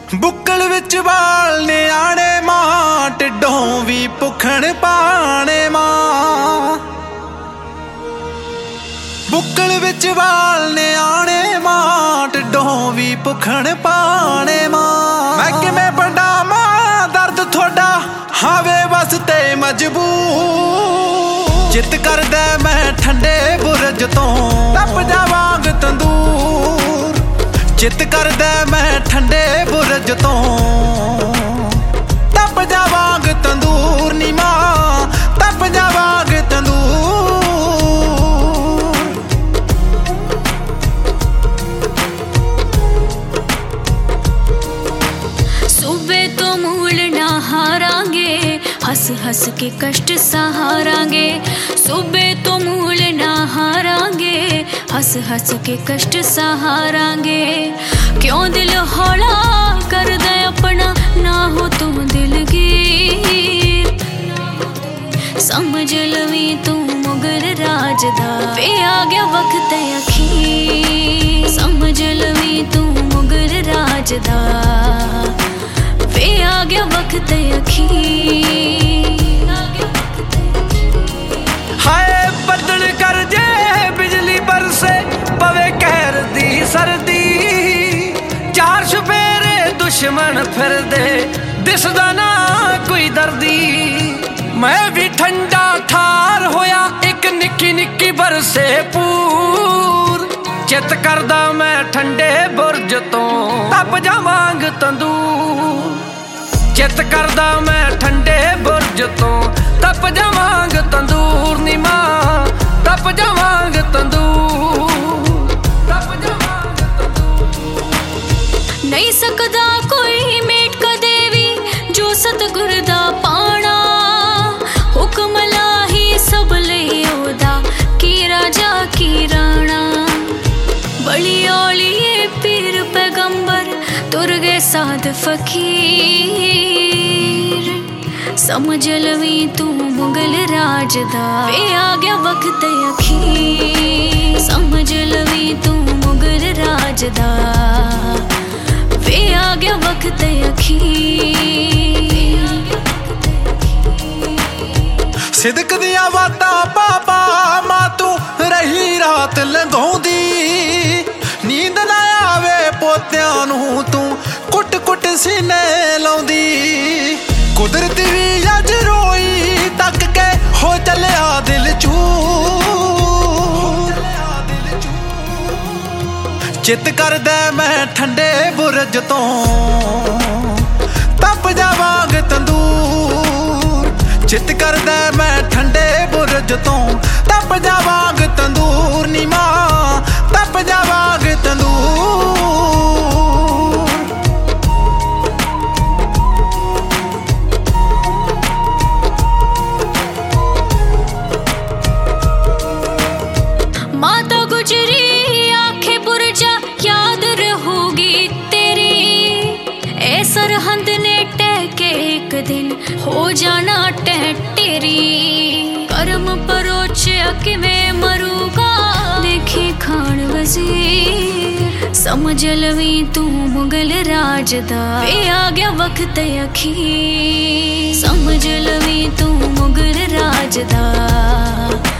बुक्कल विच वाल ने आने मां टिड्डों भी भुखण पाने मां। बुक्कल विच वाल ने आने मां टिड्डों भी भुखण पाने मां। मैं किवें बंडावां दर्द थोड़ा हावे वास्ते मजबूर। चित करदा मैं ठंडे बुरज तो तप जावांग तंदूर। चित करदा मैं ठंडे बुरज तो तप जावांग तंदूर नी मां तप जावांग तंदूर। सूबे तो मूल ना हारांगे हंस हंस के कष्ट सहारांगे। सूबे तो मूल ना हारांगे हंस हंस के कष्ट सहारांगे। क्यों दिल हौला कर दे अपना ना हो तू दिलगीर। समझ लवी तू मुगल राज दा वे आ गया वक्त अखीर। समझ लवी तू मुगल राज दा वे आ गया वक्त अखीर। हाय बदल कर जे बिजली बरसे पवे कहर दी सर्दी। चार सपेरे दुश्मन फिर दे दिसदा ना कोई दर्दी। मैं भी ठंडा ठार होया एक निक्की निक्की बरसे पूर। चित करदा मैं ठंडे बुरज तो तप जावांग तंदूर। चित करदा मैं ठंडे बुरज तो तप जावांग तंदूर नी मां तप जावांग तंदूर। तप जावांग तंदूर। नहीं सकदा कोई मेट का देवी जो सतगुर दा पाना। हुक्म लाही सब ले ओदा की राजा की राणा। बड़ी औली पीर पैगंबर तुर गए साध फकीर। समझ लवी तू मुगल राज दा वे आ गया वक्त अखीर। समझ लवी तू मुगल राज दा वे आ गया वक्त अखीर। सिदक दिया बातां पापा मां तू रही रात लंघाउंदी। नींद ना आवे पोतियां नूं तू कुट कुट सीने लाउंदी। कुदरत भी अज रोई तक के हो चलिया दिल चूर। चित करदा मैं ठंडे बुरज तो तप जावांग तंदूर। चित करदा मैं ठंडे बुरज तो तप जावांग तंदूर नी मां तप जावांग तंदूर। माता गुजरी आंखें बुरजा याद रहोगी तेरी। ए सरहंद ने टहके एक दिन हो जाना टेरी। कर्म परोच किवें मरूगा देखी खान वजीर। समझ लवी तू मुगल राज दा वे आ गया वक्त अखीर। समझ लवी तू मुगल राज दा